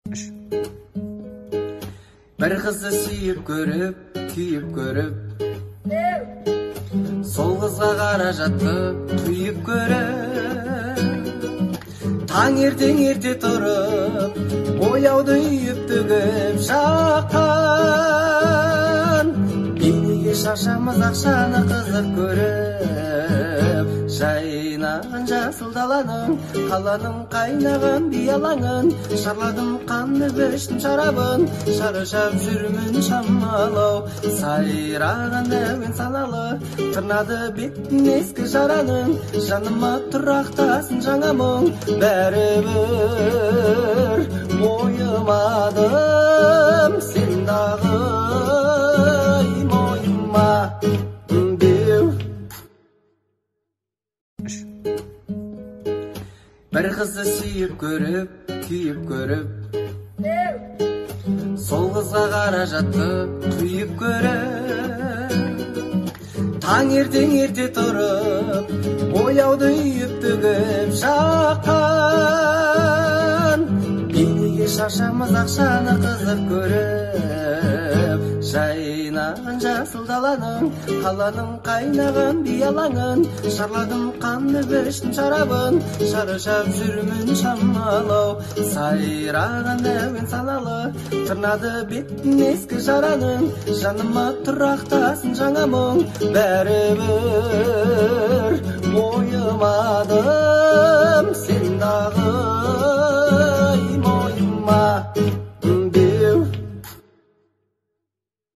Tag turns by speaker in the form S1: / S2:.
S1: Bir kızı sүйüp көрүp, kүйүп көрүp, сол кызга каражатты күйүп көрөп. Таң эртең эрте туруп, бояуду үйүп төгүп жаккан. Эмнеге шашамыз акчаны кызык көрөп, жайнаган жасыл даланын, каланын кайнаган биялаңын, шарладым канды бештин шарабын, шарышап жүрмүн шамалоо. Сайраган дәуен саналы, тырнады беттин эски жаранын, жаныма турактасын жаңа мұң, бәрібір мойымадым сен дагы мойыма деу. Bir kızı sүйүп көрүп, kүйүп көрүп, сол кызга каражатты күйүп көрөп. Таң эртең эрте туруп, бояуду үйүп төгүп жаккан. Эмнеге шашамыз акчаны кызык көрөп, жайнаган жасыл даланын, каланын кайнаган биялаңын, шарладым канды бештин шарабын, шарышап жүрмүн шамалоо. Сайраган дәуен саналы, тырнады беттин эски жаранын, жаныма турактасын жаңа мұң, бәрібір мойымадым сен дагы